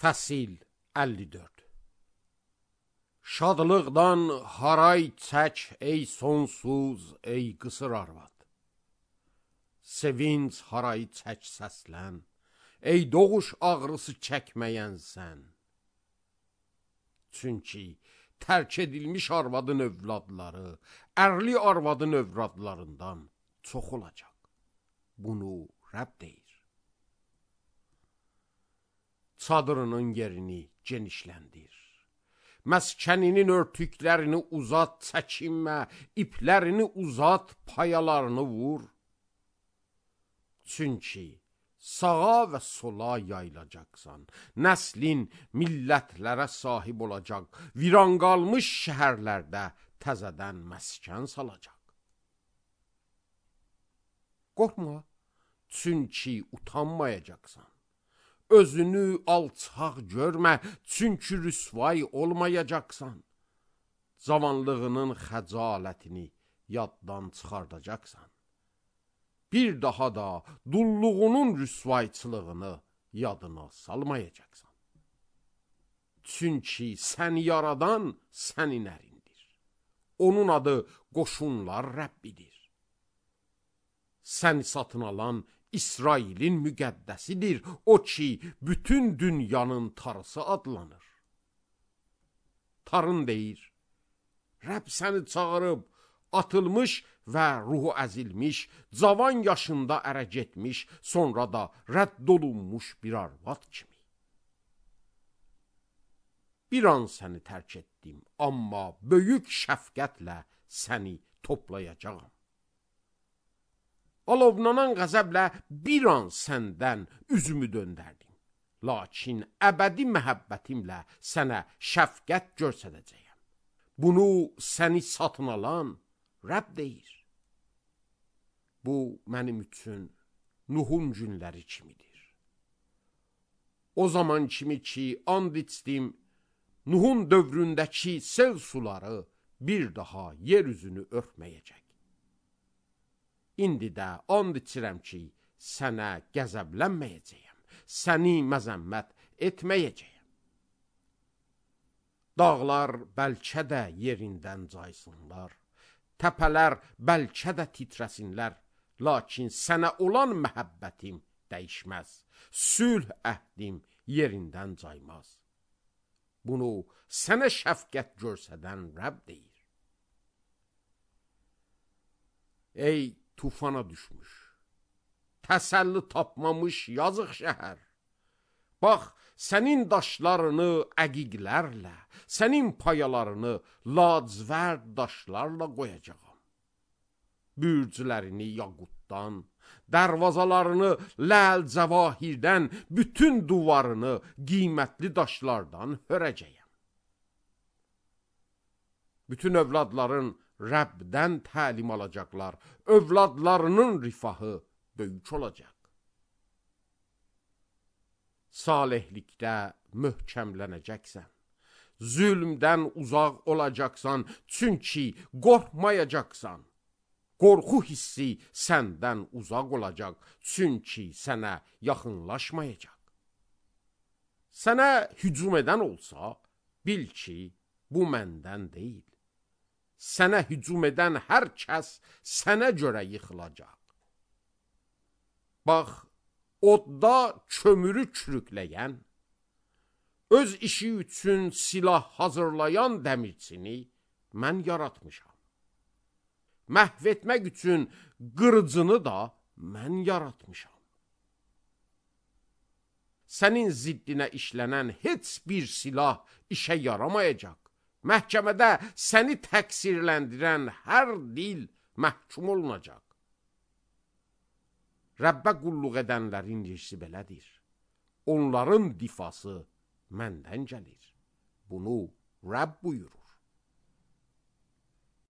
Fəsil 54. Şadlıqdan haray çək ey sonsuz, ey qısır arvad. Sevinç harayı çək səslən, ey doğuş ağrısı çəkməyən sən. Çünki tərk edilmiş arvadın övladları, ərli arvadın övladlarından çox olacaq. Bunu Rəbb deyir. Çadırının yerini genişləndir. Məskəninin örtüklərini uzat, çəkinmə, iplərini uzat, payalarını vur. Çünki sağa və sola yayılacaqsan, nəslin millətlərə sahib olacaq, viran qalmış şəhərlərdə təzədən məskən salacaq. Qorxma, çünki utanmayacaqsan. Özünü alçaq görmə, çünki rüsvay olmayacaqsan. Cavanlığının xəcalətini yaddan çıxardacaqsan. Bir daha da dulluğunun rüsvayçılığını yadına salmayacaqsan. Çünki səni yaradan sənin ərindir. Onun adı qoşunlar Rəbbidir. Səni satın alan İsrailin müqəddəsidir, o ki, bütün dünyanın tarısı adlanır. Tarın deyir, Rəbb səni çağırıb, atılmış və ruhu əzilmiş, cavan yaşında ərə getmiş, sonra da rədd olunmuş bir arvad kimi. Bir an səni tərk etdim, amma böyük şəfqətlə səni toplayacağam. Alovlanan qəzəblə bir an səndən üzümü döndərdim. Lakin əbədi məhəbbətimlə sənə şəfqət göstərəcəyəm. Bunu səni satın alan Rəbb deyir. Bu mənim üçün Nuhun günləri kimidir. O zaman kimi ki, and içdim, Nuhun dövründəki sel suları bir daha yer üzünü örtməyəcək. İndi də and içirəm ki, sənə qəzəblənməyəcəyəm, səni məzəmmət etməyəcəyəm. Dağlar bəlkə də yerindən caysınlar, təpələr bəlkə də titrəsinlər, lakin sənə olan məhəbbətim dəyişməz, sülh əhdim yerindən caymaz. Bunu sənə şəfqət göstərən Rəbb deyir. Ey tufana düşmüş, təsəlli tapmamış yazıq şəhər. Bax, sənin daşlarını əqiqlərlə, sənin payalarını lacivərd daşlarla qoyacağam. Bürclərini yaqutdan, dərvazalarını ləl-cəvahirdən, bütün duvarını qiymətli daşlardan hörəcəyəm. Bütün övladların Rəbdən təlim alacaqlar, övladlarının rifahı böyük olacaq. Salihlikdə möhkəmlənəcəksən, zülmdən uzaq olacaqsan, çünki qorxmayacaqsan. Qorxu hissi səndən uzaq olacaq, çünki sənə yaxınlaşmayacaq. Sənə hücum edən olsa, bil ki, bu məndən deyil. Sənə hücum edən hər kəs sənə görə yıxılacaq. Bax, odda kömürü çürükləyən, öz işi üçün silah hazırlayan dəmirçini mən yaratmışam. Məhv etmək üçün qırıcını da mən yaratmışam. Sənin ziddinə işlənən heç bir silah işə yaramayacaq. Məhkəmədə səni təqsirləndirən hər dil məhkum olunacaq. Rəbbə qulluq edənlərin yersi belədir. Onların difası məndən gəlir. Bunu Rəbb buyurur.